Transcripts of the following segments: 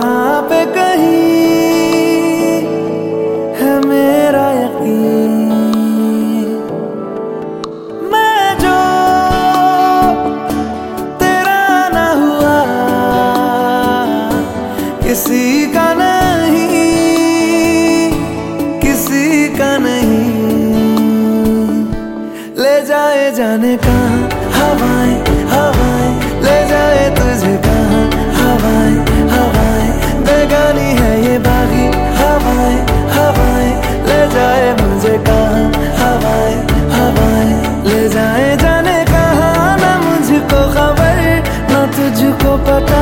जहाँ पे कहीं है मेरा यकीन, मैं जो तेरा ना हुआ किसी का नहीं, किसी का नहीं। ले जाए जाने कहाँ हवाएं हवाएं, ले जाए तुझे कहाँ हवाएं हवाएं, बेगानी है ये बागी हवाएं हवाएं, ले जाए मुझे कहाँ हवाएं हवाएं, ले जाए जाने कहाँ, ना मुझको खबर ना तुझको पता।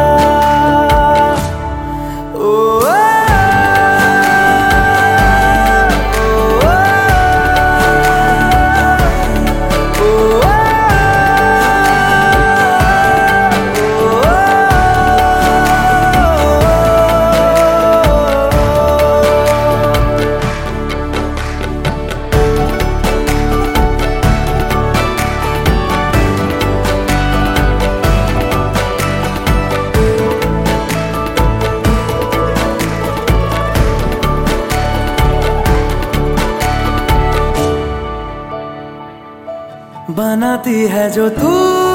बनाती है जो तू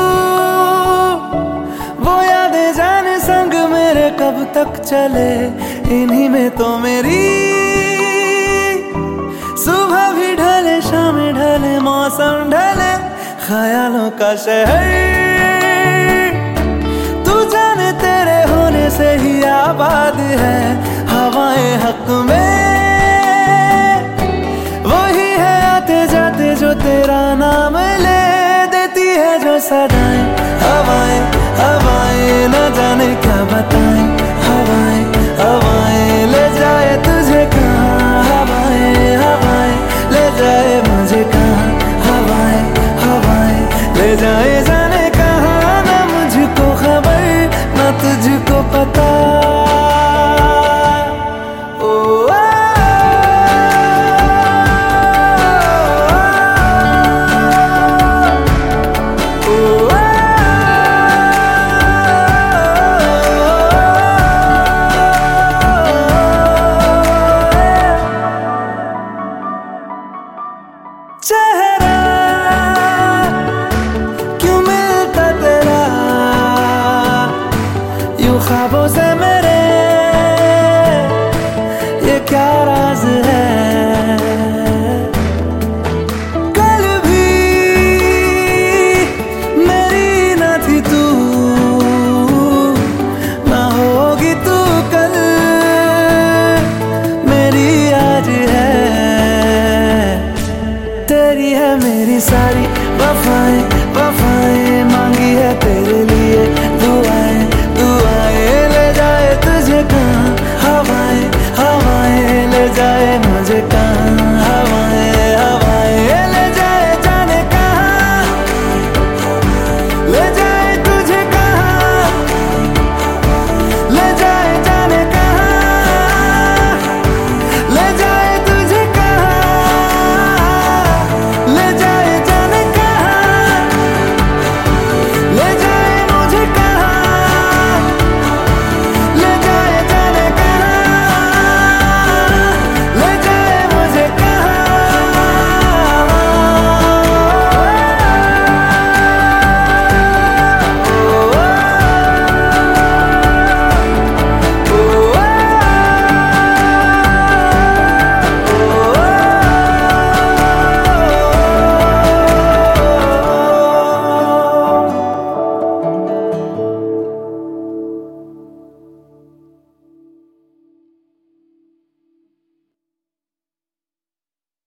वो यादें जाने संग मेरे कब तक चले, इन्हीं में तो मेरी सुबह भी ढले शाम ढले मौसम ढले, ख्यालों का शहर तू जाने तेरे होने से ही आबाद है। हवाएं हक में वही है आते जाते जो तेरा नाम ले देती है जो सदाएं। हवाएं हवाएं न जाने क्या बताएं, हवाएं हवाएं ले जाए तुझे कहाँ, हवाएं हवाएं ले जाए मुझे कहाँ, हवाएं हवाएं ले जाए जाने कहाँ, ना मुझको खबर ना तुझको पता। चेहरा क्यों मिलता तेरा यूं ख्वाबों से मेरे, ये क्या राज है।